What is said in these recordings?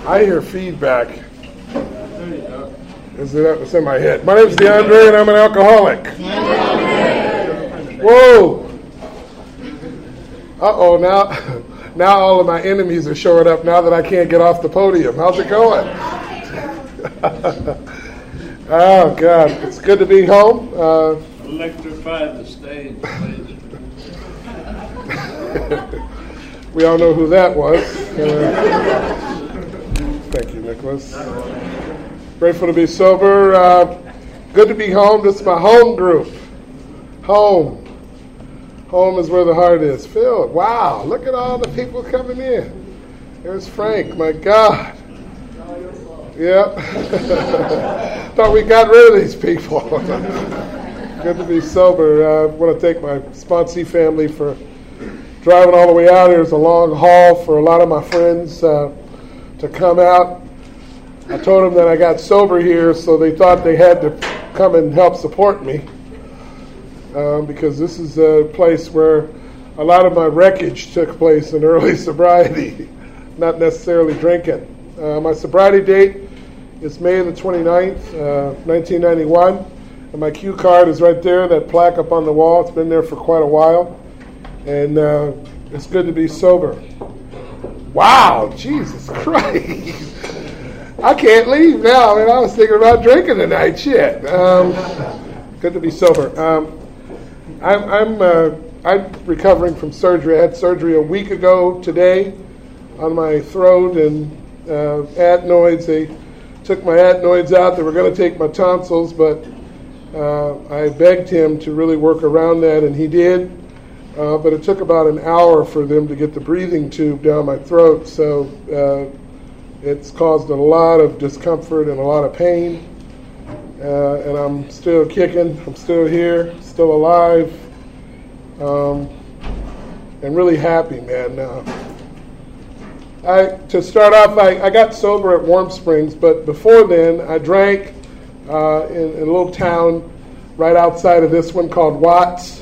I hear feedback. It's in my head. My name's DeAndre, and I'm an alcoholic. Whoa! Uh-oh, now all of my enemies are showing up now that I can't get off the podium. How's it going? Oh, God. It's good to be home. Electrify the stage, please. We all know who that was. Thank you, Nicholas. Grateful to be sober. Good to be home. This is my home group. Home. Home is where the heart is. Filled. Wow, look at all the people coming in. There's Frank. My God. Yep. Thought we got rid of these people. Good to be sober. I want to thank my sponsee family for driving all the way out here. It's a long haul for a lot of my friends to come out. I told them that I got sober here, so they thought they had to come and help support me because this is a place where a lot of my wreckage took place in early sobriety, not necessarily drinking. My sobriety date is May the 29th, 1991, and my cue card is right there, that plaque up on the wall. It's been there for quite a while, and it's good to be sober. Wow, Jesus Christ. I can't leave now. I was thinking about drinking tonight. Shit. Good to be sober. I'm recovering from surgery. I had surgery a week ago today on my throat and adenoids. They took my adenoids out. They were going to take my tonsils, but I begged him to really work around that, and he did. But it took about an hour for them to get the breathing tube down my throat, so it's caused a lot of discomfort and a lot of pain. And I'm still kicking. I'm still here, still alive, and really happy, man. To start off, I got sober at Warm Springs, but before then, I drank in a little town right outside of this one called Watts.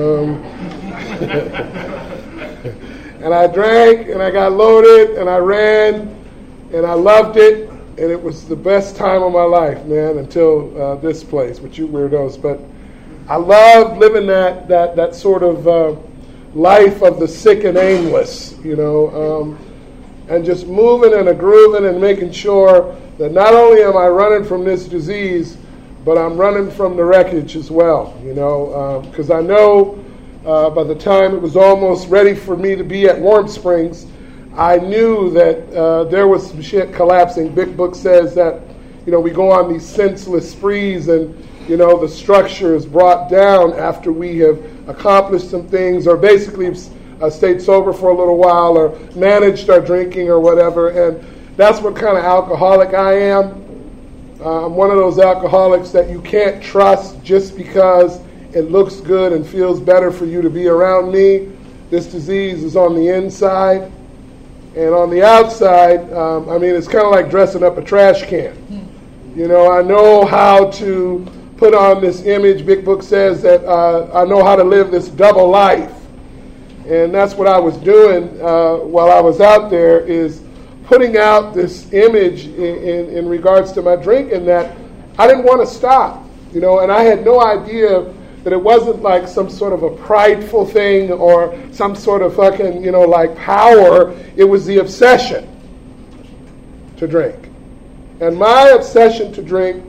And I drank, and I got loaded, and I ran, and I loved it, and it was the best time of my life, man, until this place with you weirdos. But I love living that sort of life of the sick and aimless, and just moving and grooving and making sure that not only am I running from this disease, but I'm running from the wreckage as well, because I know by the time it was almost ready for me to be at Warm Springs, I knew that there was some shit collapsing. Big Book says that, we go on these senseless sprees and, the structure is brought down after we have accomplished some things or basically stayed sober for a little while or managed our drinking or whatever. And that's what kind of alcoholic I am. I'm one of those alcoholics that you can't trust just because it looks good and feels better for you to be around me. This disease is on the inside. And on the outside, it's kind of like dressing up a trash can. I know how to put on this image. Big Book says that I know how to live this double life. And that's what I was doing while I was out there, is putting out this image in regards to my drinking that I didn't want to stop, and I had no idea that it wasn't like some sort of a prideful thing or some sort of fucking, like power. It was the obsession to drink. And my obsession to drink,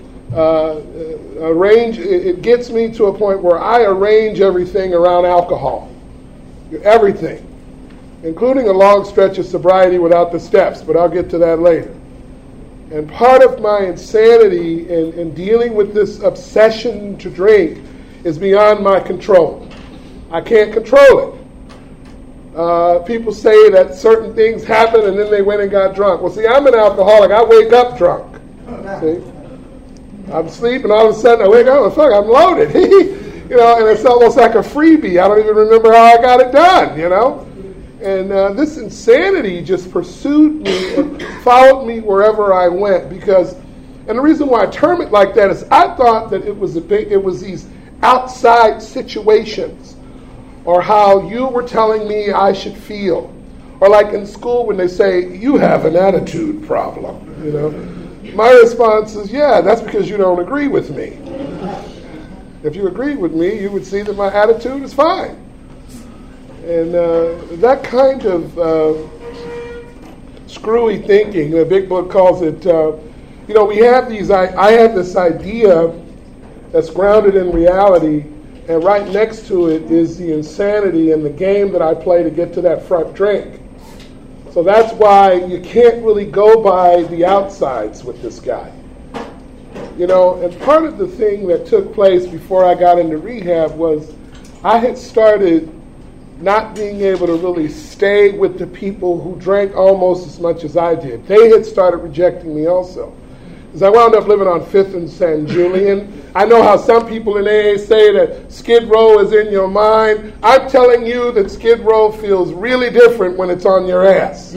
it gets me to a point where I arrange everything around alcohol. Everything. Including a long stretch of sobriety without the steps, but I'll get to that later. And part of my insanity in dealing with this obsession to drink is beyond my control. I can't control it. People say that certain things happen and then they went and got drunk. Well, see, I'm an alcoholic. I wake up drunk. See? I'm asleep and all of a sudden I wake up and fuck, I'm loaded. And it's almost like a freebie. I don't even remember how I got it done, And this insanity just pursued me and followed me wherever I went. And the reason why I term it like that is I thought that it was these outside situations, or how you were telling me I should feel, Or like in school when they say, you have an attitude problem, My response is, yeah, that's because you don't agree with me. If you agreed with me, you would see that my attitude is fine. And that kind of screwy thinking, the Big Book calls it, we have I have this idea that's grounded in reality, and right next to it is the insanity and the game that I play to get to that front drink. So that's why you can't really go by the outsides with this guy. And part of the thing that took place before I got into rehab was I had started not being able to really stay with the people who drank almost as much as I did. They had started rejecting me also. Because I wound up living on 5th and San Julian. I know how some people in AA say that Skid Row is in your mind. I'm telling you that Skid Row feels really different when it's on your ass.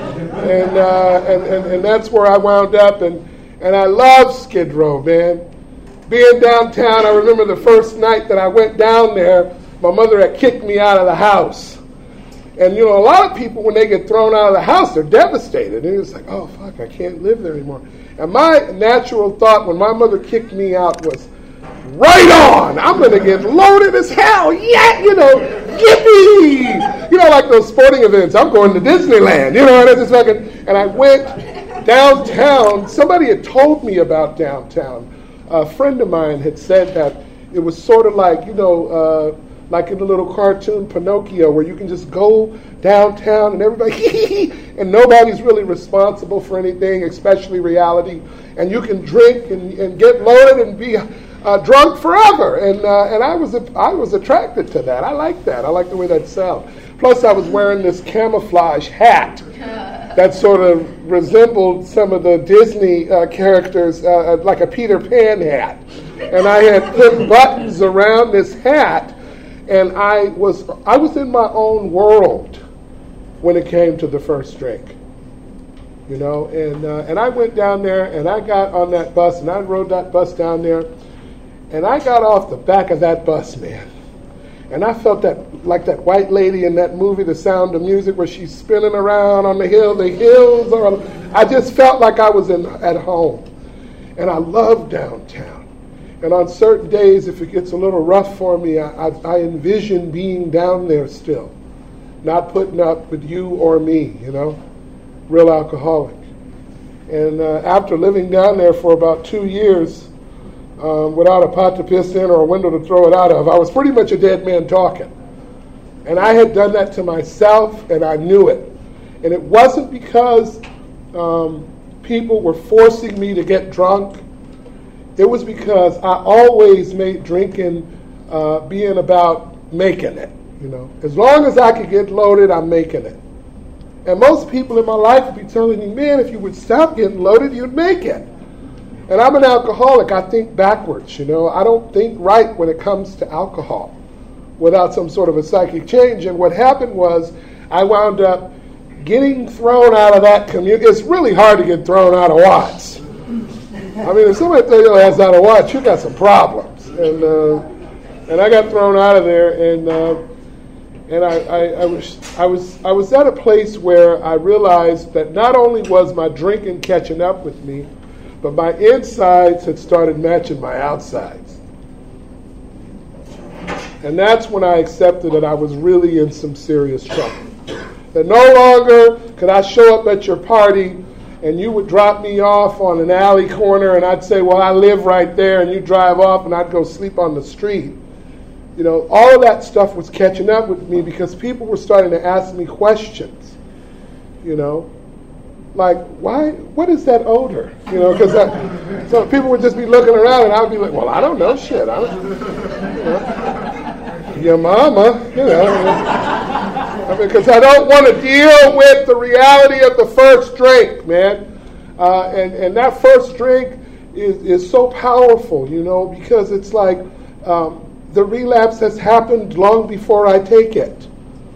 And that's where I wound up. And I love Skid Row, man. Being downtown, I remember the first night that I went down there, my mother had kicked me out of the house. And, a lot of people, when they get thrown out of the house, they're devastated. And it's like, oh, fuck, I can't live there anymore. And my natural thought when my mother kicked me out was, right on! I'm going to get loaded as hell! Yeah, yippee! Like those sporting events. I'm going to Disneyland, and I went downtown. Somebody had told me about downtown. A friend of mine had said that it was sort of like, like in the little cartoon Pinocchio, where you can just go downtown and everybody, and nobody's really responsible for anything, especially reality. And you can drink and get loaded and be drunk forever. And I was attracted to that. I like that. I like the way that sounds. Plus, I was wearing this camouflage hat that sort of resembled some of the Disney characters, like a Peter Pan hat. And I had put buttons around this hat. And I was in my own world when it came to the first drink, and I went down there and I got on that bus and I rode that bus down there, and I got off the back of that bus, man, and I felt that like that white lady in that movie, The Sound of Music, where she's spinning around on the hills. I just felt like I was at home, and I love downtown. And on certain days, if it gets a little rough for me, I envision being down there still, not putting up with you or me, real alcoholic. And after living down there for about 2 years, without a pot to piss in or a window to throw it out of, I was pretty much a dead man talking. And I had done that to myself, and I knew it. And it wasn't because people were forcing me to get drunk. It was because I always made drinking being about making it, As long as I could get loaded, I'm making it. And most people in my life would be telling me, man, if you would stop getting loaded, you'd make it. And I'm an alcoholic. I think backwards, I don't think right when it comes to alcohol without some sort of a psychic change. And what happened was I wound up getting thrown out of that community. It's really hard to get thrown out of Watts. I mean, if somebody tells you that's out of Watts, you got some problems. And I got thrown out of there, and I was at a place where I realized that not only was my drinking catching up with me, but my insides had started matching my outsides. And that's when I accepted that I was really in some serious trouble. That no longer could I show up at your party and you would drop me off on an alley corner, and I'd say, well, I live right there, and you drive off, and I'd go sleep on the street. All of that stuff was catching up with me because people were starting to ask me questions, like, why, what is that odor? Because so people would just be looking around, and I would be like, well, I don't know shit. Your mama, because I don't want to deal with the reality of the first drink, man. And that first drink is so powerful, because it's like the relapse has happened long before I take it.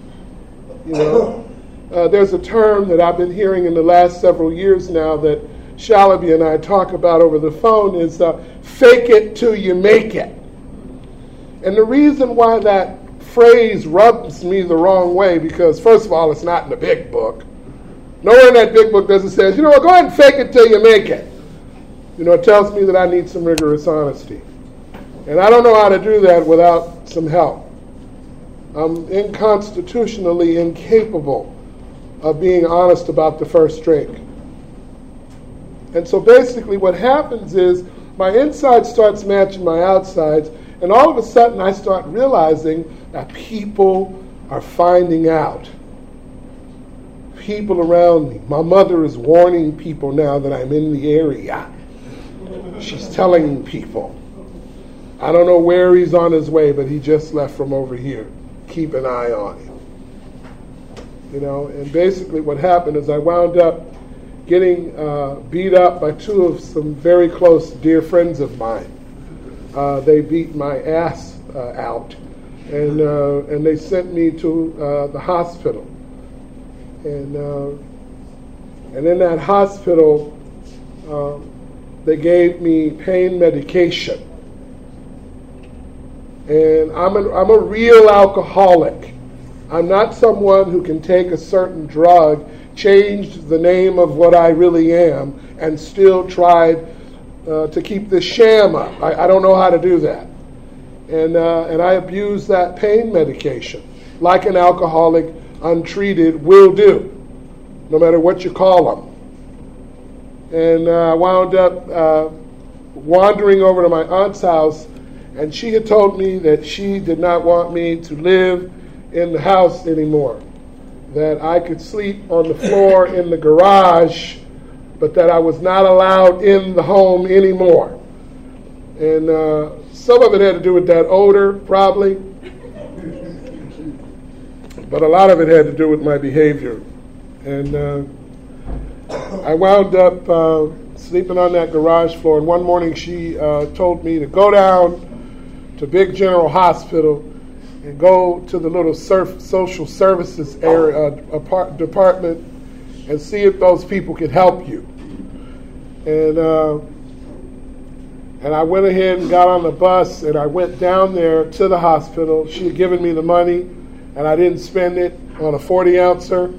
There's a term that I've been hearing in the last several years now that Shalaby and I talk about over the phone is fake it till you make it. And the reason why that phrase rubs me the wrong way because, first of all, it's not in the big book. Nowhere in that big book does it say, go ahead and fake it till you make it. It tells me that I need some rigorous honesty. And I don't know how to do that without some help. I'm constitutionally incapable of being honest about the first drink. And so basically what happens is my inside starts matching my outsides, and all of a sudden I start realizing that people are finding out. People around me. My mother is warning people now that I'm in the area. She's telling people. I don't know where he's on his way, but he just left from over here. Keep an eye on him. And basically what happened is I wound up getting beat up by two of some very close dear friends of mine. They beat my ass out, and they sent me to the hospital. And in that hospital, they gave me pain medication. And I'm a real alcoholic. I'm not someone who can take a certain drug, change the name of what I really am, and still try to keep this sham up. I don't know how to do that. And I abuse that pain medication like an alcoholic untreated will do, no matter what you call them. And I wound up wandering over to my aunt's house, and she had told me that she did not want me to live in the house anymore, that I could sleep on the floor in the garage, but that I was not allowed in the home anymore. And some of it had to do with that odor, probably, but a lot of it had to do with my behavior. And I wound up sleeping on that garage floor, and one morning she told me to go down to Big General Hospital and go to the little social services area department and see if those people could help you. And I went ahead and got on the bus, and I went down there to the hospital. She had given me the money, and I didn't spend it on a 40-ouncer,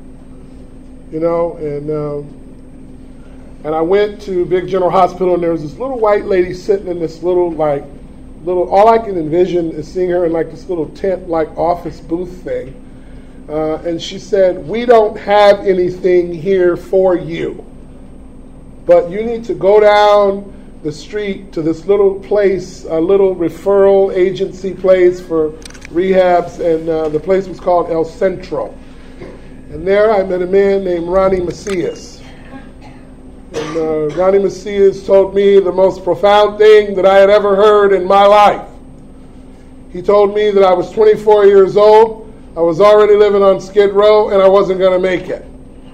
and I went to Big General Hospital, and there was this little white lady sitting in this little, all I can envision is seeing her in this little tent-like office booth thing. And she said, "We don't have anything here for you, but you need to go down the street to this little place, a little referral agency place for rehabs," and the place was called El Centro. And there I met a man named Ronnie Macias. And Ronnie Macias told me the most profound thing that I had ever heard in my life. He told me that I was 24 years old, I was already living on Skid Row, and I wasn't going to make it.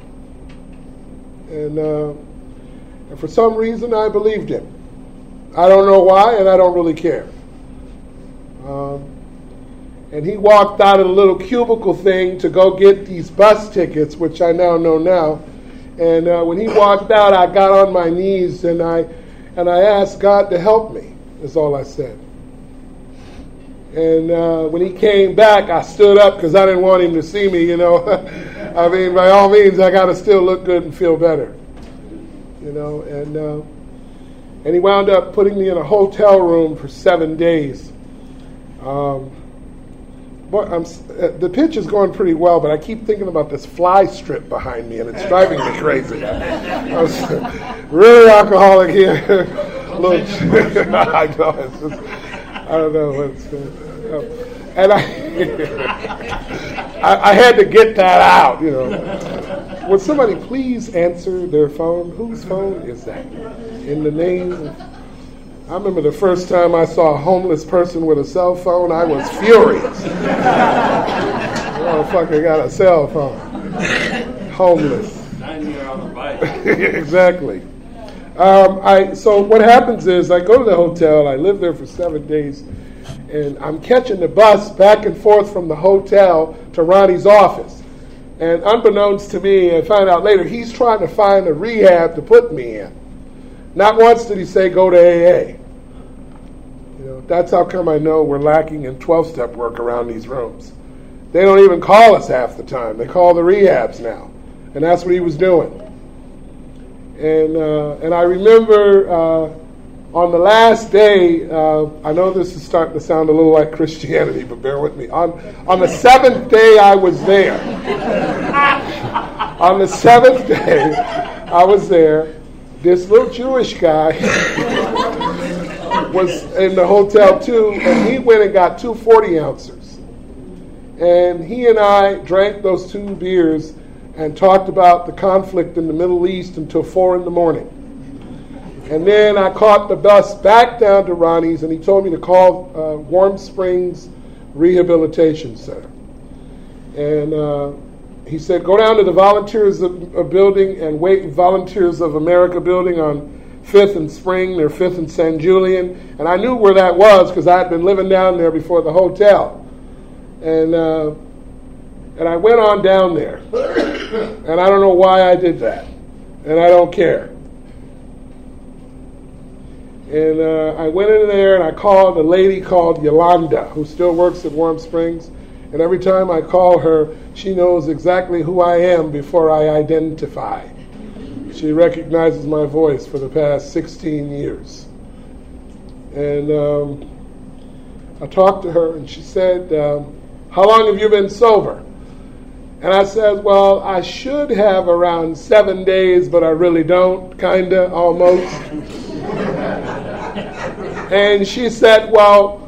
And for some reason, I believed him. I don't know why, and I don't really care. And he walked out of the little cubicle thing to go get these bus tickets, which I now know now. And when he walked out, I got on my knees and I asked God to help me. That's all I said. And when he came back, I stood up because I didn't want him to see me. I mean, by all means, I got to still look good and feel better. And he wound up putting me in a hotel room for 7 days. The pitch is going pretty well, but I keep thinking about this fly strip behind me, and it's driving me crazy. I was really alcoholic here. I don't know. And I had to get that out. Would somebody please answer their phone? Whose phone is that? In the name of... I remember the first time I saw a homeless person with a cell phone, I was furious. Motherfucker got a cell phone. Homeless. 9-year on a bike. Exactly. So what happens is I go to the hotel, I live there for 7 days, and I'm catching the bus back and forth from the hotel to Ronnie's office. And unbeknownst to me, I find out later, he's trying to find a rehab to put me in. Not once did he say, go to AA. That's how come I know we're lacking in 12-step work around these rooms. They don't even call us half the time. They call the rehabs now. And that's what he was doing. And I remember on the last day, I know this is starting to sound a little like Christianity, but bear with me. On the seventh day I was there. On the seventh day I was there. This little Jewish guy was in the hotel too, and he went and got 2 40-ounces. And he and I drank those 2 beers and talked about the conflict in the Middle East until 4 in the morning. And then I caught the bus back down to Ronnie's, and he told me to call Warm Springs Rehabilitation Center. And he said, go down to the Volunteers of Building and wait, Volunteers of America building on 5th and Spring, near 5th and San Julian. And I knew where that was because I had been living down there before the hotel. And I went on down there. And I don't know why I did that. And I don't care. And I went in there and I called a lady called Yolanda, who still works at Warm Springs. And every time I call her, she knows exactly who I am before I identify. She recognizes my voice for the past 16 years. And I talked to her and she said, how long have you been sober? And I said, well, I should have around 7 days, but I really don't, kinda, almost. And she said, well,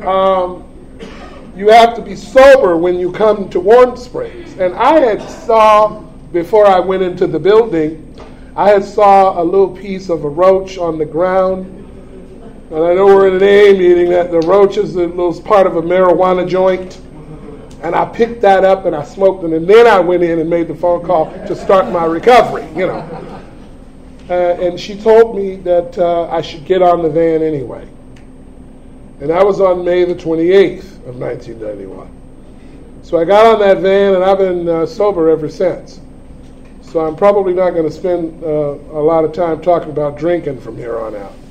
you have to be sober when you come to Warm Springs. And I had saw, before I went into the building, I had saw a little piece of a roach on the ground. And I know we're in an AA meeting that the roach is a little part of a marijuana joint. And I picked that up and I smoked it. And then I went in and made the phone call to start my recovery, and she told me that I should get on the van anyway. And that was on May the 28th of 1991. So I got on that van and I've been sober ever since. So I'm probably not going to spend a lot of time talking about drinking from here on out.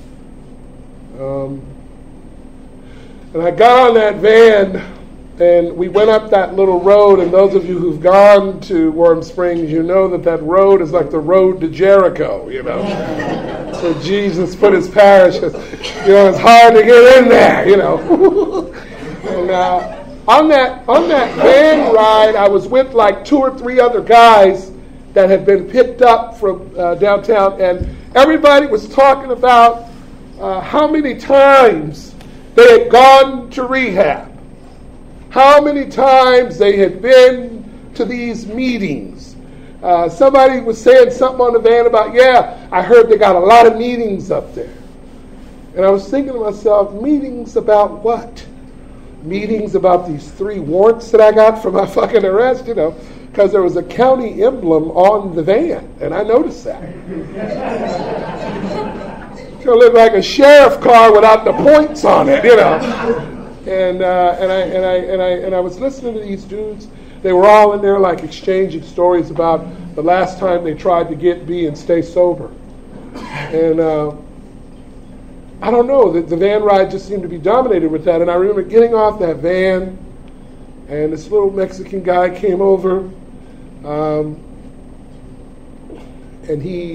And I got on that van and we went up that little road, and those of you who've gone to Warm Springs, you know that road is like the road to Jericho, So Jesus put his parish, it's hard to get in there, And on that van ride, I was with like 2 or 3 other guys that had been picked up from downtown, and everybody was talking about how many times they had gone to rehab. How many times they had been to these meetings. Somebody was saying something on the van about, I heard they got a lot of meetings up there. And I was thinking to myself, meetings about what? Meetings about these 3 warrants that I got for my fucking arrest, because there was a county emblem on the van, and I noticed that. It looked like a sheriff car without the points on it, And I was listening to these dudes. They were all in there like exchanging stories about the last time they tried to get B and stay sober. And I don't know, the van ride just seemed to be dominated with that. And I remember getting off that van, and this little Mexican guy came over, and he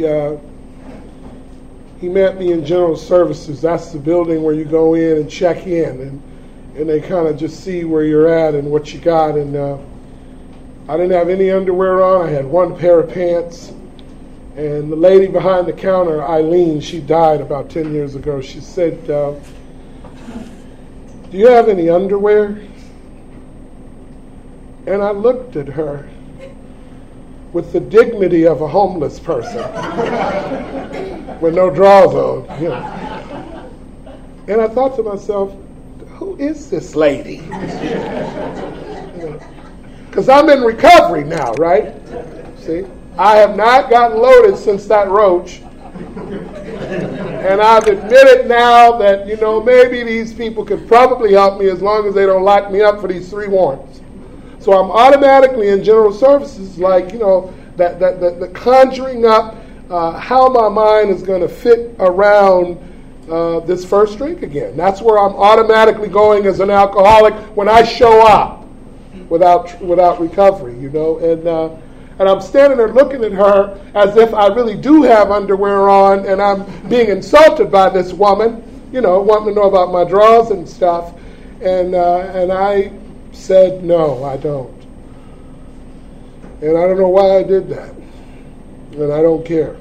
met me in General Services. That's the building where you go in and check in, and they kind of just see where you're at and what you got. And I didn't have any underwear on. I had 1 pair of pants. And the lady behind the counter, Eileen, she died about 10 years ago. She said, do you have any underwear? And I looked at her with the dignity of a homeless person with no drawers on. And I thought to myself, who is this lady? Because I'm in recovery now, right? See? I have not gotten loaded since that roach. And I've admitted now that, maybe these people could probably help me as long as they don't lock me up for these 3 warrants. So I'm automatically in General Services, like, the conjuring up how my mind is going to fit around this first drink again. That's where I'm automatically going as an alcoholic when I show up without recovery, you know. And I'm standing there looking at her as if I really do have underwear on, and I'm being insulted by this woman, you know, wanting to know about my drawers and stuff. And I said, no, I don't. And I don't know why I did that. And I don't care.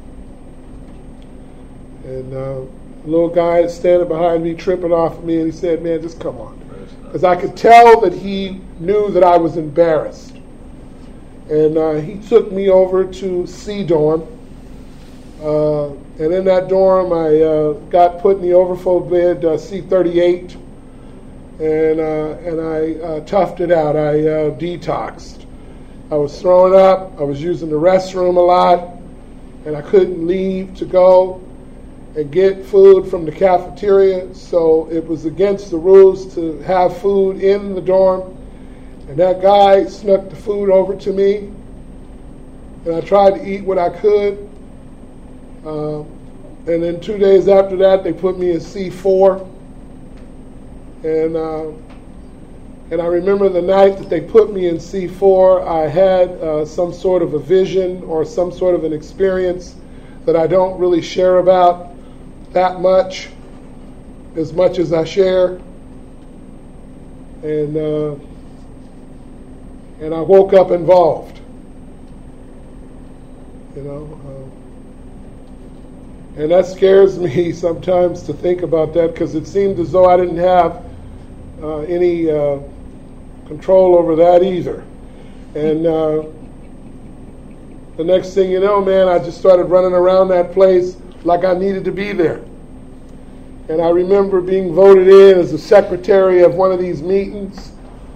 And a little guy is standing behind me, tripping off of me, and he said, man, just come on. Because I could tell that he knew that I was embarrassed. And he took me over to C dorm. And in that dorm, I got put in the overflow bed, C38. And I toughed it out. I detoxed. I was throwing up. I was using the restroom a lot. And I couldn't leave to go and get food from the cafeteria. So it was against the rules to have food in the dorm. And that guy snuck the food over to me. And I tried to eat what I could. And then 2 days after that, they put me in C4. And I remember the night that they put me in C4, I had some sort of a vision or some sort of an experience that I don't really share about that much as I share. And I woke up involved, you know. And that scares me sometimes to think about that, because it seemed as though I didn't have any control over that either. And the next thing you know, man, I just started running around that place like I needed to be there. And I remember being voted in as the secretary of one of these meetings.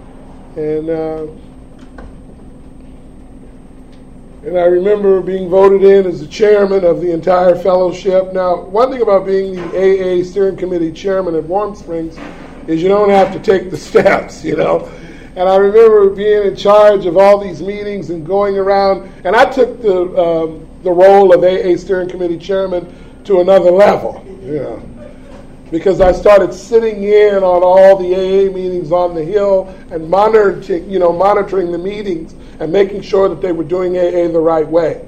And I remember being voted in as the chairman of the entire fellowship. Now, one thing about being the AA steering committee chairman at Warm Springs is you don't have to take the steps, you know. And I remember being in charge of all these meetings and going around, and I took the role of AA steering committee chairman to another level, you know, because I started sitting in on all the AA meetings on the Hill and monitoring the meetings and making sure that they were doing AA the right way,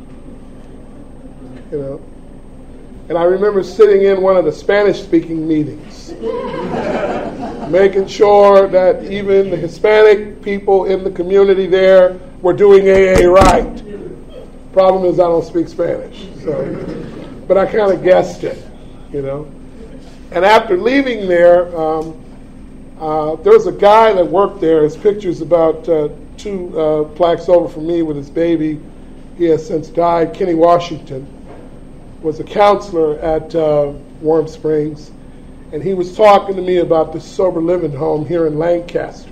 you know. And I remember sitting in one of the Spanish-speaking meetings, making sure that even the Hispanic people in the community there were doing AA right. Problem is I don't speak Spanish, but I kind of guessed it, you know. And after leaving there, there was a guy that worked there. His picture's about 2 plaques over from me with his baby. He has since died. Kenny Washington was a counselor at Warm Springs, and he was talking to me about this sober living home here in Lancaster.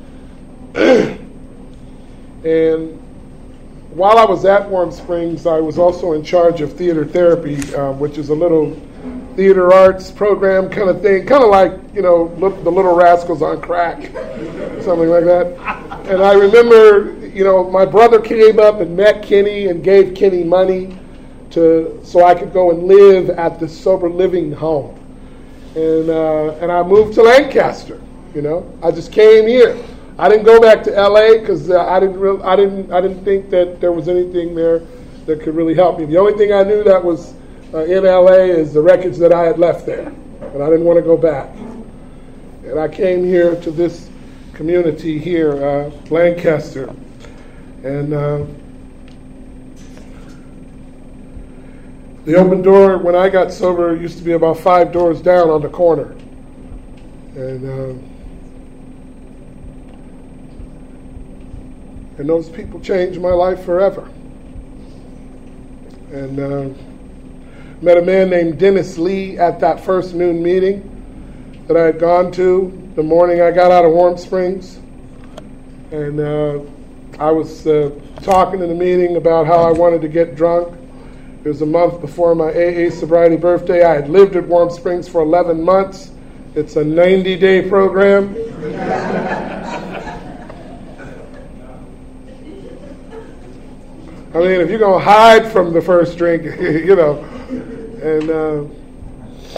And while I was at Warm Springs, I was also in charge of theater therapy, which is a little theater arts program kind of thing, kind of like, you know, the Little Rascals on crack, something like that. And I remember, you know, my brother came up and met Kenny and gave Kenny money so I could go and live at the sober living home. And I moved to Lancaster, you know. I just came here. I didn't go back to LA because I didn't think that there was anything there that could really help me. The only thing I knew that was in LA is the wreckage that I had left there, and I didn't want to go back. And I came here to this community here, Lancaster, and the Open Door, when I got sober, used to be about 5 doors down on the corner. And those people changed my life forever. And met a man named Dennis Lee at that first noon meeting that I had gone to the morning I got out of Warm Springs. And I was talking in the meeting about how I wanted to get drunk. It was a month before my AA sobriety birthday. I had lived at Warm Springs for 11 months. It's a 90-day program. I mean, if you're going to hide from the first drink, you know. And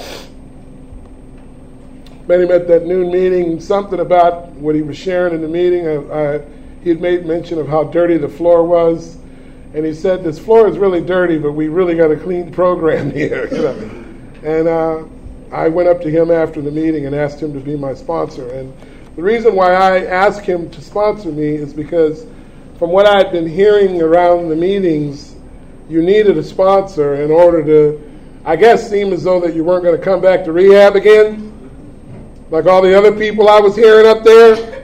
met him at that noon meeting. Something about what he was sharing in the meeting, he had made mention of how dirty the floor was. And he said, this floor is really dirty, but we really got a clean program here. And I went up to him after the meeting and asked him to be my sponsor. And the reason why I asked him to sponsor me is because from what I had been hearing around the meetings, you needed a sponsor in order to, I guess, seem as though that you weren't going to come back to rehab again, like all the other people I was hearing up there.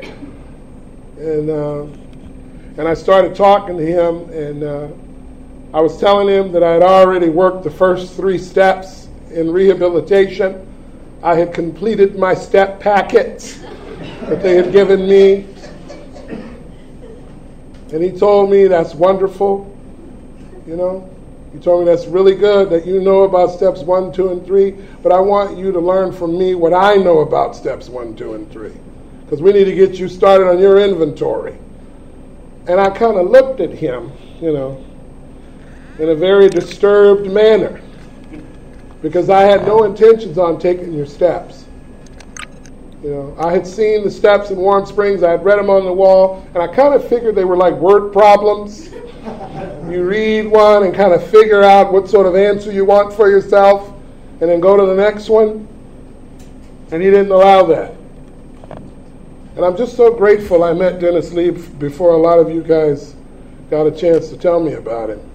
And I started talking to him, and I was telling him that I had already worked the first 3 steps in rehabilitation. I had completed my step packets that they had given me. And he told me, that's wonderful. He told me that's really good that you know about steps 1, 2, and 3, but I want you to learn from me what I know about steps 1, 2, and 3, because we need to get you started on your inventory. And I kind of looked at him, in a very disturbed manner, because I had no intentions on taking your steps. I had seen the steps in Warm Springs. I had read them on the wall, and I kind of figured they were like word problems. You read one and kind of figure out what sort of answer you want for yourself, and then go to the next one. And he didn't allow that. And I'm just so grateful I met Dennis Lee before a lot of you guys got a chance to tell me about it,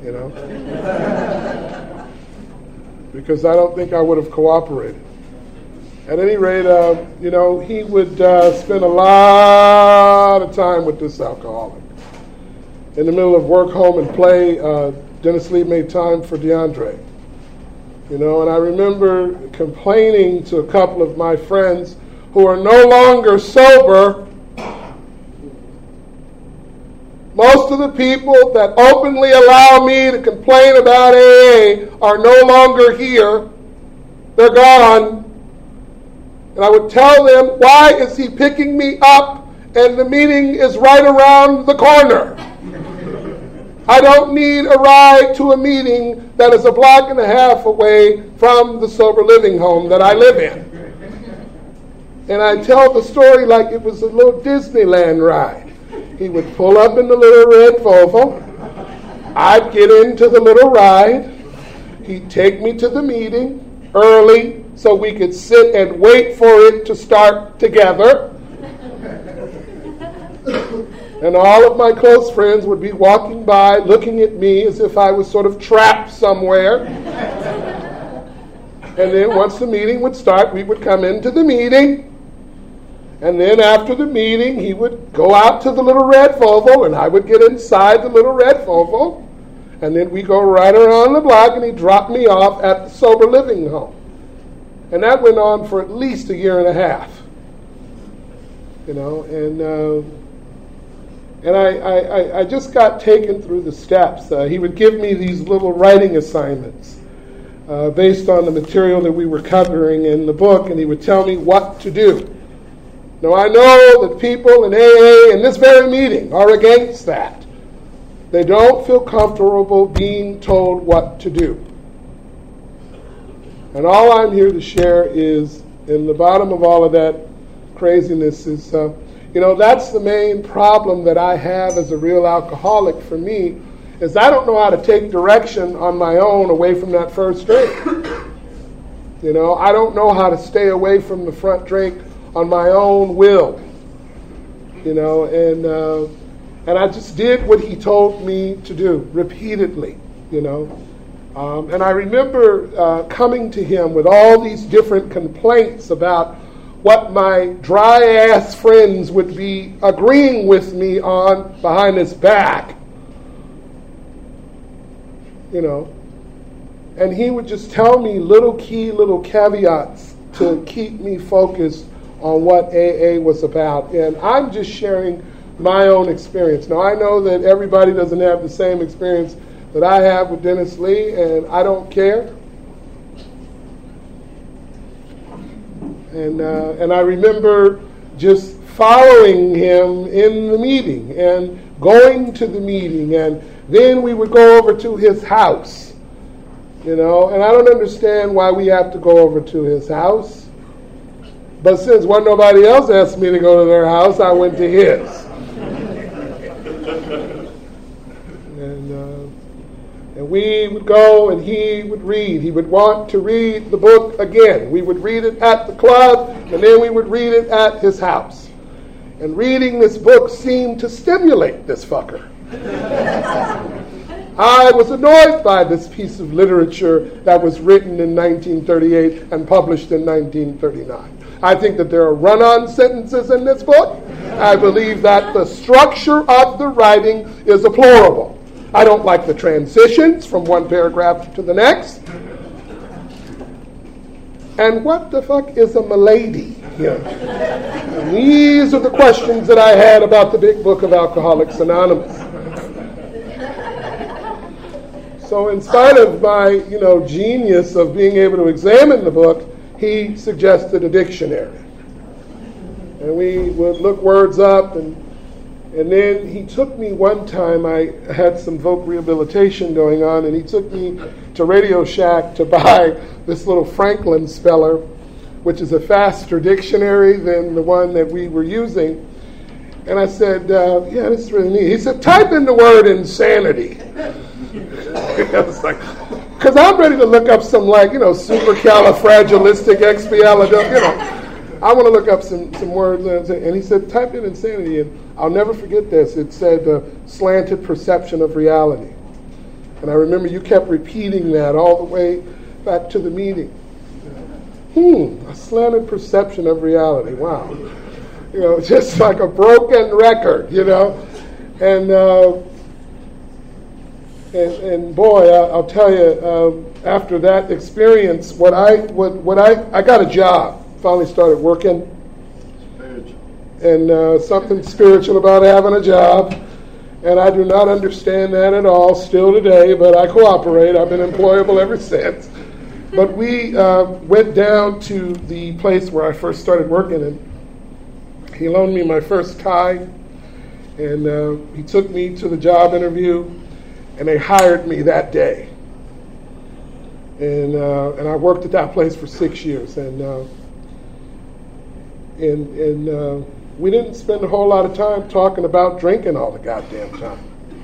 because I don't think I would have cooperated. At any rate, he would spend a lot of time with this alcoholic. In the middle of work, home, and play, Dennis Lee made time for DeAndre. And I remember complaining to a couple of my friends who are no longer sober. Most of the people that openly allow me to complain about AA are no longer here. They're gone. And I would tell them, why is he picking me up and the meeting is right around the corner? I don't need a ride to a meeting that is a block and a half away from the sober living home that I live in. And I tell the story like it was a little Disneyland ride. He would pull up in the little red Volvo. I'd get into the little ride. He'd take me to the meeting early so we could sit and wait for it to start together. And all of my close friends would be walking by looking at me as if I was sort of trapped somewhere. And then once the meeting would start, we would come into the meeting. And then after the meeting, he would go out to the little red Volvo, and I would get inside the little red Volvo. And then we go right around the block, and he'd drop me off at the sober living home. And that went on for at least a year and a half. And I just got taken through the steps. He would give me these little writing assignments based on the material that we were covering in the book, and he would tell me what to do. Now, I know that people in AA in this very meeting are against that. They don't feel comfortable being told what to do. And all I'm here to share is, in the bottom of all of that craziness is, that's the main problem that I have as a real alcoholic for me, is I don't know how to take direction on my own away from that first drink. I don't know how to stay away from the front drink on my own will. And I just did what he told me to do repeatedly, And I remember coming to him with all these different complaints about what my dry-ass friends would be agreeing with me on behind his back. And he would just tell me little caveats to keep me focused on what AA was about. And I'm just sharing my own experience. Now, I know that everybody doesn't have the same experience that I have with Dennis Lee, and I don't care. And I remember just following him in the meeting and going to the meeting, and then we would go over to his house, and I don't understand why we have to go over to his house, But since nobody else asked me to go to their house, I went to his. And we would go and he would read. He would want to read the book again. We would read it at the club, and then we would read it at his house. And reading this book seemed to stimulate this fucker. I was annoyed by this piece of literature that was written in 1938 and published in 1939. I think that there are run-on sentences in this book. I believe that the structure of the writing is deplorable. I don't like the transitions from one paragraph to the next. And what the fuck is a milady here? And these are the questions that I had about the big book of Alcoholics Anonymous. So in spite of my, genius of being able to examine the book, he suggested a dictionary. And we would look words up, and then he took me one time, I had some voc rehabilitation going on, and he took me to Radio Shack to buy this little Franklin speller, which is a faster dictionary than the one that we were using. And I said, yeah, this is really neat. He said, type in the word insanity. I was like, because I'm ready to look up some supercalifragilisticexpialidocious, I want to look up some words. And he said, type in insanity. And I'll never forget this. It said slanted perception of reality. And I remember you kept repeating that all the way back to the meeting. A slanted perception of reality. Wow. Just like a broken record, And boy, I'll tell you, after that experience, I got a job. Finally started working. And something spiritual about having a job. And I do not understand that at all still today, but I cooperate. I've been employable ever since. But we went down to the place where I first started working, and he loaned me my first tie, and he took me to the job interview, and they hired me that day. And I worked at that place for 6 years, and we didn't spend a whole lot of time talking about drinking all the goddamn time.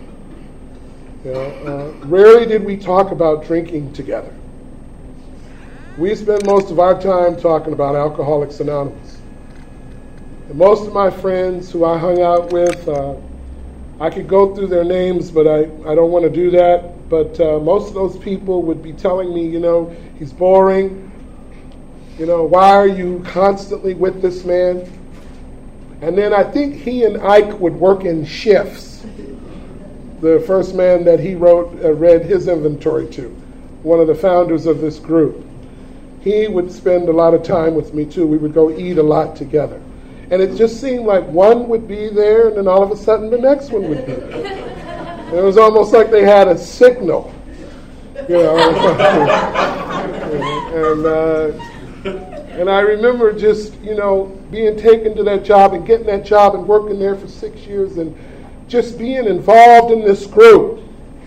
Rarely did we talk about drinking together. We spent most of our time talking about Alcoholics Anonymous. And most of my friends who I hung out with, I could go through their names, but I don't want to do that. But most of those people would be telling me, he's boring. Why are you constantly with this man? And then I think he and Ike would work in shifts. The first man that he read his inventory to, one of the founders of this group. He would spend a lot of time with me too. We would go eat a lot together. And it just seemed like one would be there, and then all of a sudden the next one would be there. And it was almost like they had a signal. And I remember just, being taken to that job and getting that job and working there for 6 years and just being involved in this group.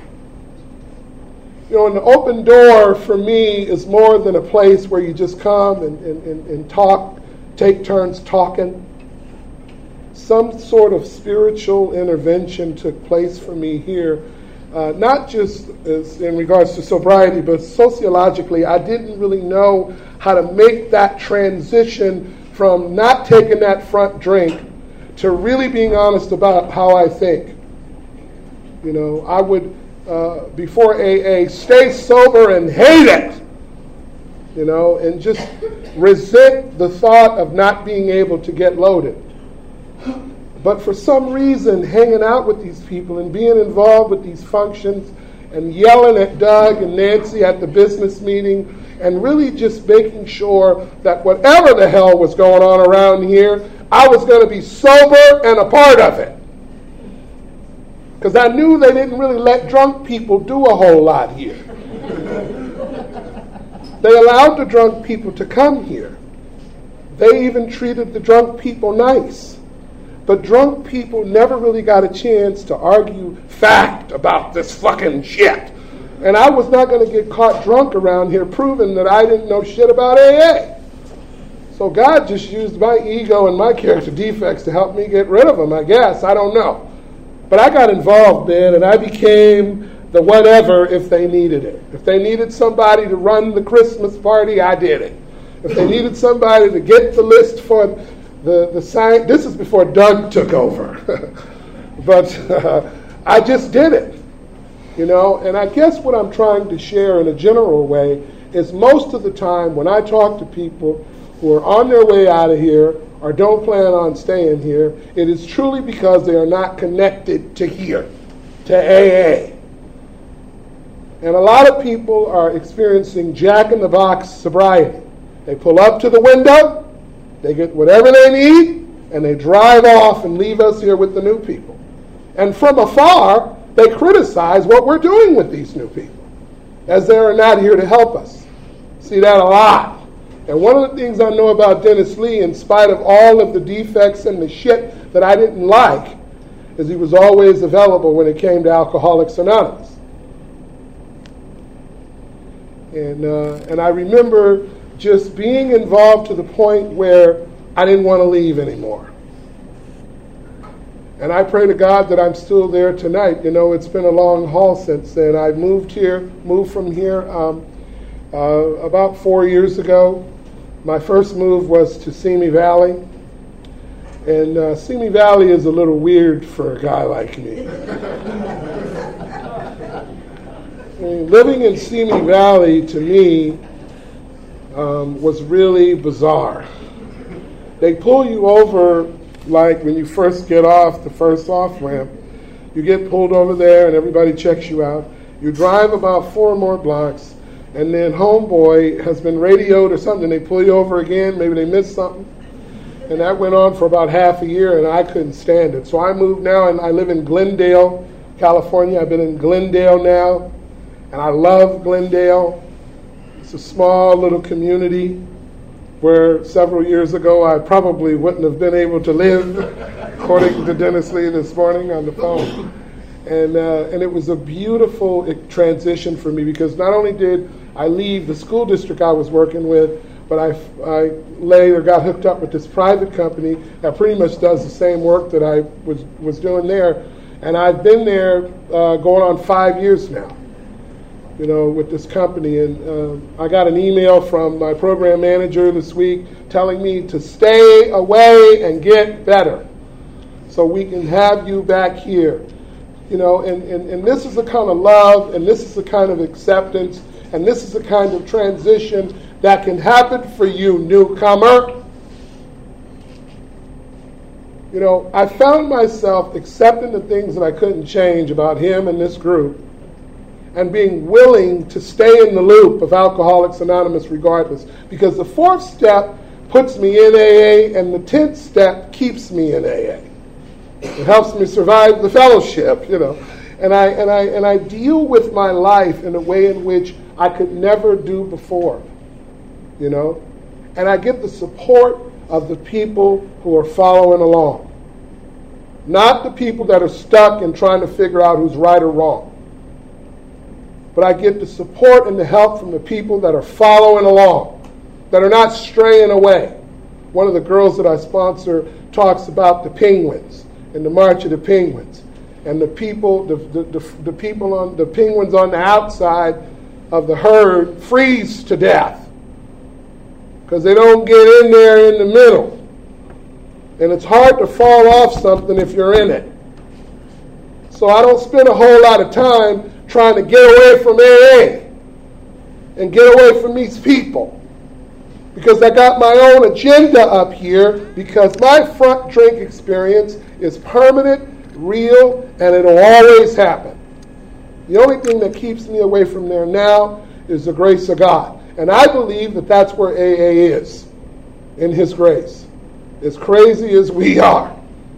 An open door for me is more than a place where you just come and talk, take turns talking. Some sort of spiritual intervention took place for me here, not just as in regards to sobriety, but sociologically. I didn't really know how to make that transition from not taking that front drink to really being honest about how I think. I would, before AA, stay sober and hate it, and just resent the thought of not being able to get loaded. But for some reason, hanging out with these people and being involved with these functions and yelling at Doug and Nancy at the business meeting and really just making sure that whatever the hell was going on around here, I was going to be sober and a part of it. Because I knew they didn't really let drunk people do a whole lot here. They allowed the drunk people to come here. They even treated the drunk people nice. But drunk people never really got a chance to argue fact about this fucking shit. And I was not going to get caught drunk around here proving that I didn't know shit about AA. So God just used my ego and my character defects to help me get rid of them, I guess. I don't know. But I got involved, man, and I became the whatever if they needed it. If they needed somebody to run the Christmas party, I did it. If they needed somebody to get the list for the sign, this is before Doug took over. But I just did it, you know. And I guess what I'm trying to share in a general way is most of the time when I talk to people who are on their way out of here or don't plan on staying here, it is truly because they are not connected to here, to AA. And a lot of people are experiencing jack-in-the-box sobriety. They pull up to the window, they get whatever they need, and they drive off and leave us here with the new people. And from afar, they criticize what we're doing with these new people, as they are not here to help us. See that a lot. And one of the things I know about Dennis Lee, in spite of all of the defects and the shit that I didn't like, is he was always available when it came to Alcoholics Anonymous. And I remember just being involved to the point where I didn't want to leave anymore. And I pray to God that I'm still there tonight. You know, it's been a long haul since then. I moved from here about 4 years ago. My first move was to Simi Valley. And Simi Valley is a little weird for a guy like me. I mean, living in Simi Valley, to me, was really bizarre. They pull you over like when you first get off the first off-ramp. You get pulled over there and everybody checks you out. You drive about 4 more blocks, and then homeboy has been radioed or something. They pull you over again. Maybe they missed something. And that went on for about half a year, and I couldn't stand it. So I moved now, and I live in Glendale, California. I've been in Glendale now, and I love Glendale. It's a small little community where several years ago I probably wouldn't have been able to live, according to Dennis Lee this morning on the phone. And it was a beautiful transition for me, because not only did I leave the school district I was working with, but I later got hooked up with this private company that pretty much does the same work that I was doing there. And I've been there going on 5 years now, you know, with this company. And I got an email from my program manager this week telling me to stay away and get better so we can have you back here. You know, and this is the kind of love, and this is the kind of acceptance, and this is the kind of transition that can happen for you, newcomer. You know, I found myself accepting the things that I couldn't change about him and this group, and being willing to stay in the loop of Alcoholics Anonymous regardless, because the 4th step puts me in AA, and the 10th step keeps me in AA. It helps me survive the fellowship, you know. And I deal with my life in a way in which I could never do before, you know. And I get the support of the people who are following along. Not the people that are stuck and trying to figure out who's right or wrong. But I get the support and the help from the people that are following along, that are not straying away. One of the girls that I sponsor talks about the penguins and the March of the Penguins, and the people, the people on the penguins on the outside of the herd freeze to death because they don't get in there in the middle, and it's hard to fall off something if you're in it. So I don't spend a whole lot of time trying to get away from AA and get away from these people, because I got my own agenda up here, because my front drink experience is permanent, real, and it'll always happen. The only thing that keeps me away from there now is the grace of God. And I believe that that's where AA is, in His grace. As crazy as we are.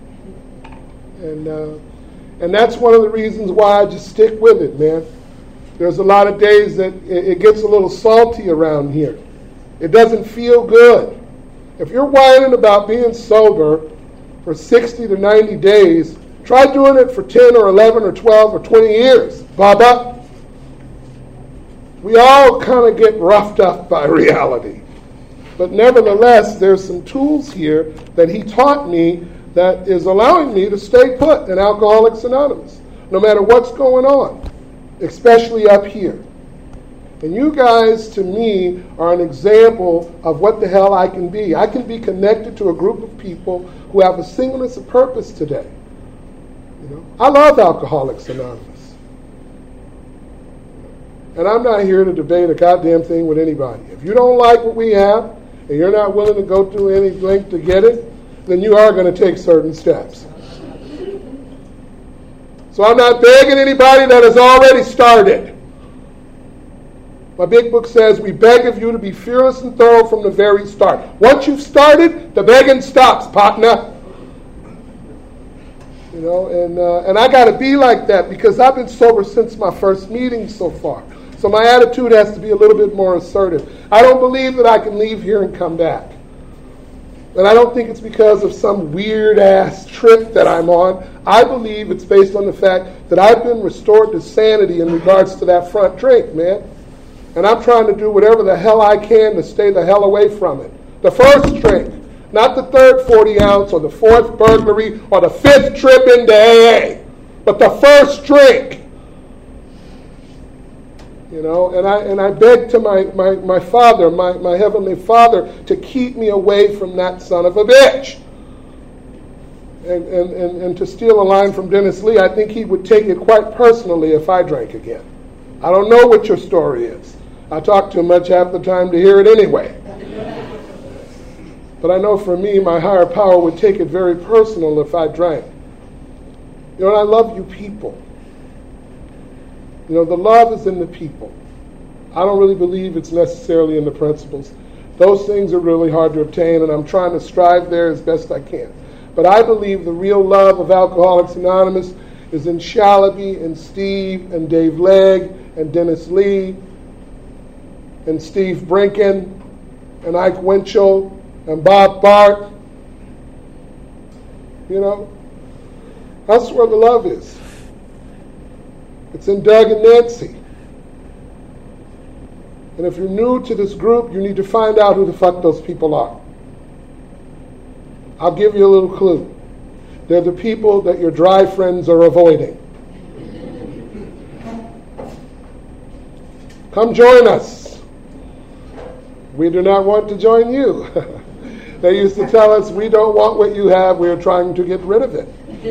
And that's one of the reasons why I just stick with it, man. There's a lot of days that it gets a little salty around here. It doesn't feel good. If you're whining about being sober for 60 to 90 days, try doing it for 10 or 11 or 12 or 20 years, Baba. We all kind of get roughed up by reality. But nevertheless, there's some tools here that he taught me that is allowing me to stay put in Alcoholics Anonymous, no matter what's going on, especially up here. And you guys, to me, are an example of what the hell I can be. I can be connected to a group of people who have a singleness of purpose today. I love Alcoholics Anonymous. And I'm not here to debate a goddamn thing with anybody. If you don't like what we have, and you're not willing to go through any length to get it, then you are going to take certain steps. So I'm not begging anybody that has already started. My big book says we beg of you to be fearless and thorough from the very start. Once you've started, the begging stops, partner. And I got to be like that because I've been sober since my first meeting so far. So my attitude has to be a little bit more assertive. I don't believe that I can leave here and come back. And I don't think it's because of some weird-ass trip that I'm on. I believe it's based on the fact that I've been restored to sanity in regards to that front drink, man. And I'm trying to do whatever the hell I can to stay the hell away from it. The first drink, not the third 40 ounce or the fourth burglary or the fifth trip into AA, but the first drink. And I beg to my Father, my Heavenly Father, to keep me away from that son of a bitch. And to steal a line from Dennis Lee, I think he would take it quite personally if I drank again. I don't know what your story is. I talk too much half the time to hear it anyway. But I know for me, my higher power would take it very personal if I drank. And I love you people. The love is in the people. I don't really believe it's necessarily in the principles. Those things are really hard to obtain, and I'm trying to strive there as best I can. But I believe the real love of Alcoholics Anonymous is in Shalaby and Steve and Dave Legg and Dennis Lee and Steve Brinken and Ike Winchell and Bob Bart. That's where the love is. It's in Doug and Nancy. And if you're new to this group, you need to find out who the fuck those people are. I'll give you a little clue. They're the people that your dry friends are avoiding. Come join us. We do not want to join you. They used to tell us, we don't want what you have, we are trying to get rid of it.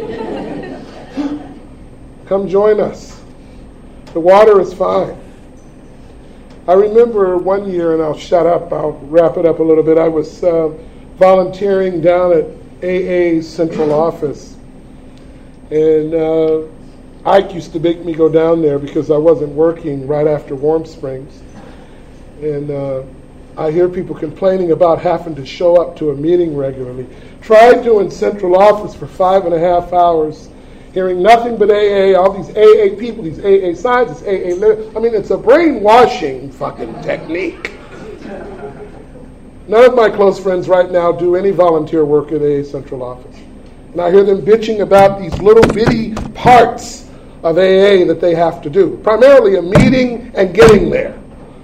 Come join us. The water is fine. I remember one year, and I'll shut up, I'll wrap it up a little bit. I was volunteering down at AA's central office. And Ike used to make me go down there because I wasn't working right after Warm Springs. And I hear people complaining about having to show up to a meeting regularly. Tried doing central office for 5.5 hours, hearing nothing but AA, all these AA people, these AA signs, it's AA. It's a brainwashing fucking technique. None of my close friends right now do any volunteer work at AA central office. And I hear them bitching about these little bitty parts of AA that they have to do. Primarily a meeting and getting there.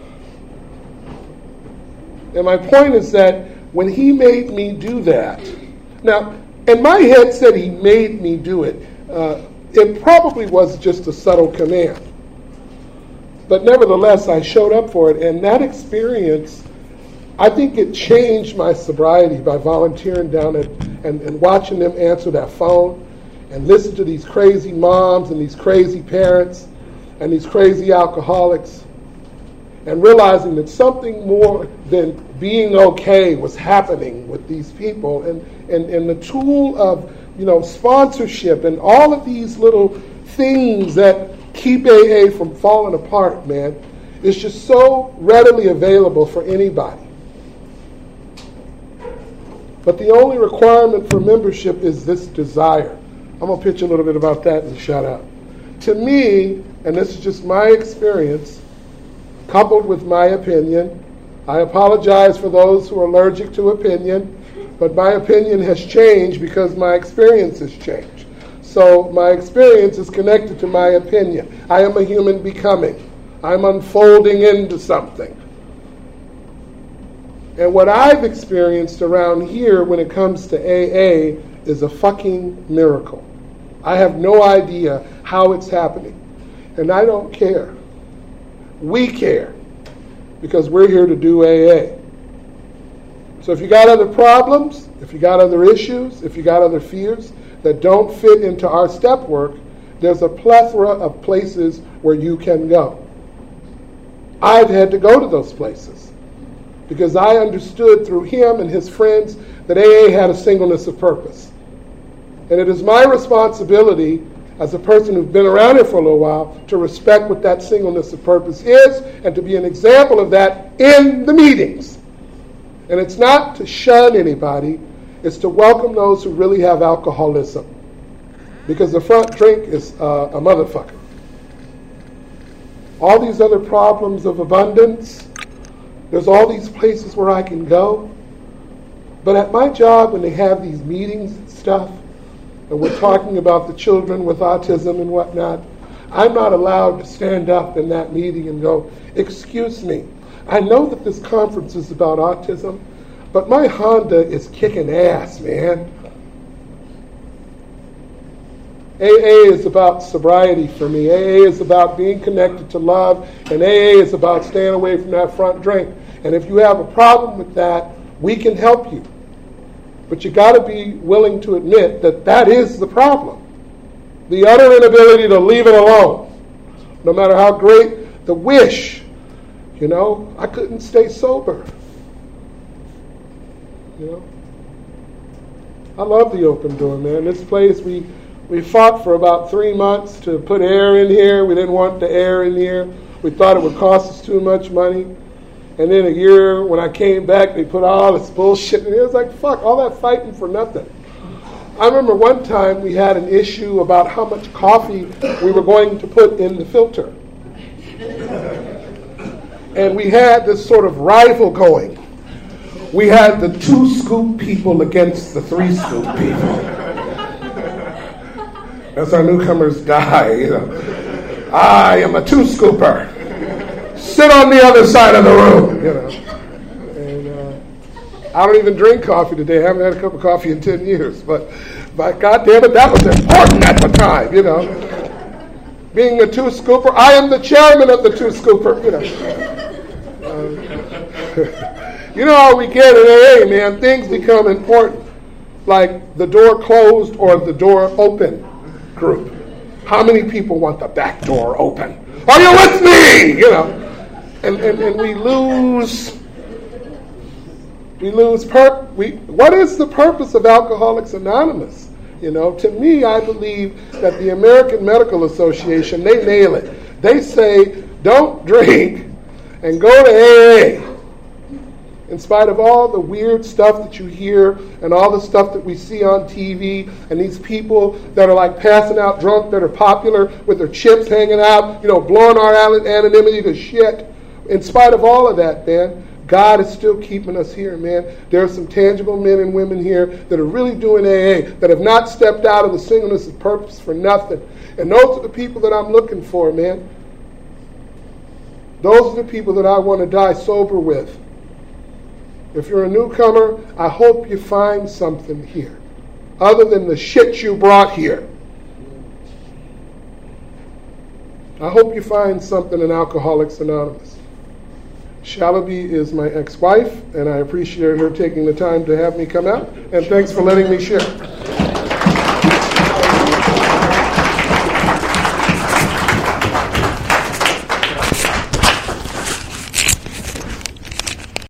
And my point is that when he made me do that, now, in my head said he made me do it. It probably was just a subtle command. But nevertheless, I showed up for it. And that experience, I think it changed my sobriety by volunteering down and watching them answer that phone and listen to these crazy moms and these crazy parents and these crazy alcoholics and realizing that something more than being okay was happening with these people. And the tool of sponsorship and all of these little things that keep AA from falling apart, man, is just so readily available for anybody. But the only requirement for membership is this desire. I'm going to pitch a little bit about that and shut up. To me, and this is just my experience, coupled with my opinion, I apologize for those who are allergic to opinion, but my opinion has changed because my experience has changed. So my experience is connected to my opinion. I am a human becoming. I'm unfolding into something. And what I've experienced around here when it comes to AA is a fucking miracle. I have no idea how it's happening. And I don't care. We care. Because we're here to do AA. So if you got other problems, if you got other issues, if you got other fears that don't fit into our step work, there's a plethora of places where you can go. I've had to go to those places because I understood through him and his friends that AA had a singleness of purpose. And it is my responsibility as a person who's been around here for a little while to respect what that singleness of purpose is and to be an example of that in the meetings. And it's not to shun anybody, it's to welcome those who really have alcoholism. Because the front drink is a motherfucker. All these other problems of abundance, there's all these places where I can go. But at my job, when they have these meetings and stuff, and we're talking about the children with autism and whatnot, I'm not allowed to stand up in that meeting and go, excuse me, I know that this conference is about autism, but my Honda is kicking ass, man. AA is about sobriety for me. AA is about being connected to love, and AA is about staying away from that front drink. And if you have a problem with that, we can help you. But you got to be willing to admit that that is the problem. The utter inability to leave it alone. No matter how great the wish, I couldn't stay sober. I love the Open Door, man. This place, we fought for about 3 months to put air in here. We didn't want the air in here. We thought it would cost us too much money. And then a year when I came back, they put all this bullshit in. It was like, fuck, all that fighting for nothing. I remember one time we had an issue about how much coffee we were going to put in the filter. And we had this sort of going. We had the 2-scoop people against the 3-scoop people. As our newcomers die, I am a 2-scooper. Sit on the other side of the room, And I don't even drink coffee today. I haven't had a cup of coffee in 10 years. But God damn it, that was important at the time, Being a 2-scooper, I am the chairman of the 2-scooper, You know how we get in AA, man. Things become important. Like the door closed or the door open group. How many people want the back door open? Are you with me? And we lose. What is the purpose of Alcoholics Anonymous? To me, I believe that the American Medical Association, they nail it. They say, don't drink and go to AA. In spite of all the weird stuff that you hear and all the stuff that we see on TV and these people that are like passing out drunk that are popular with their chips hanging out, blowing our anonymity to shit. In spite of all of that, man, God is still keeping us here, man. There are some tangible men and women here that are really doing AA, that have not stepped out of the singleness of purpose for nothing. And those are the people that I'm looking for, man. Those are the people that I want to die sober with. If you're a newcomer, I hope you find something here other than the shit you brought here. I hope you find something in Alcoholics Anonymous. Shalaby is my ex-wife, and I appreciate her taking the time to have me come out, and thanks for letting me share.